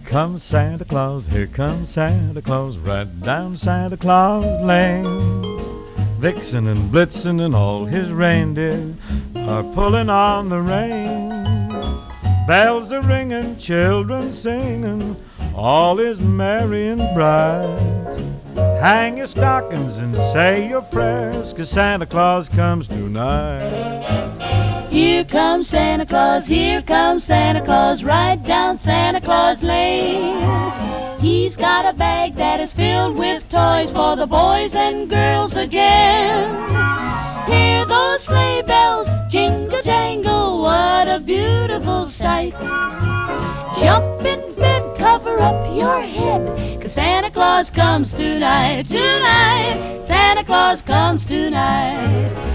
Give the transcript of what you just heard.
comes Santa Claus, here comes Santa Claus, right down Santa Claus Lane. Vixen and Blitzen and all his reindeer are pulling on the rein. Bells are ringing, children singing, all is merry and bright. Hang your stockings and say your prayers, 'cause Santa Claus comes tonight. Here comes Santa Claus, here comes Santa Claus, right down Santa Claus Lane. He's got a bag that is filled with toys for the boys and girls again. Hear those sleigh bells jingle jangle, what a beautiful sight. Jump in bed, cover up your head, 'cause Santa Claus comes tonight. Tonight, Santa Claus comes tonight.